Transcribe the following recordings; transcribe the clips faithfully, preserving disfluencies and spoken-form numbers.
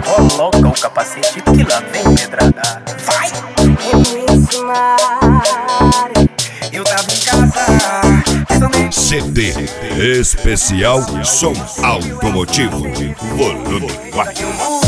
Coloca o capacete que lá vem pedrada. Vai! Eu tava em casa. C D Especial Som Automotivo Volume quatro.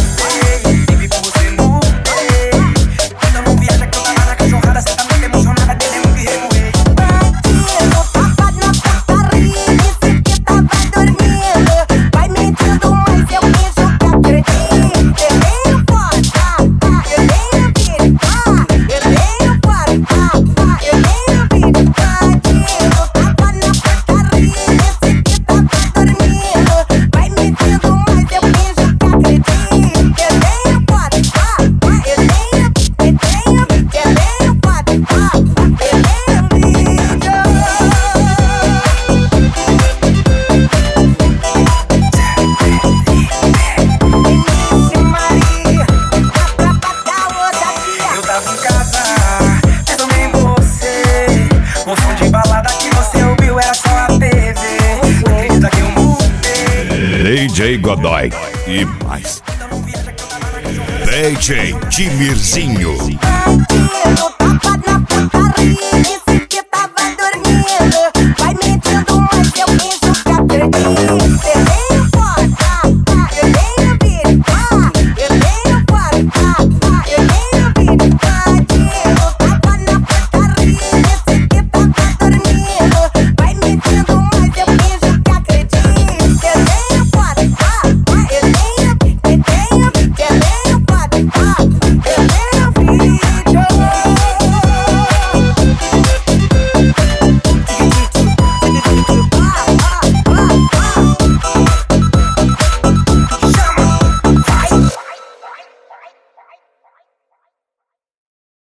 D J Godoy e mais D J Timirzinho.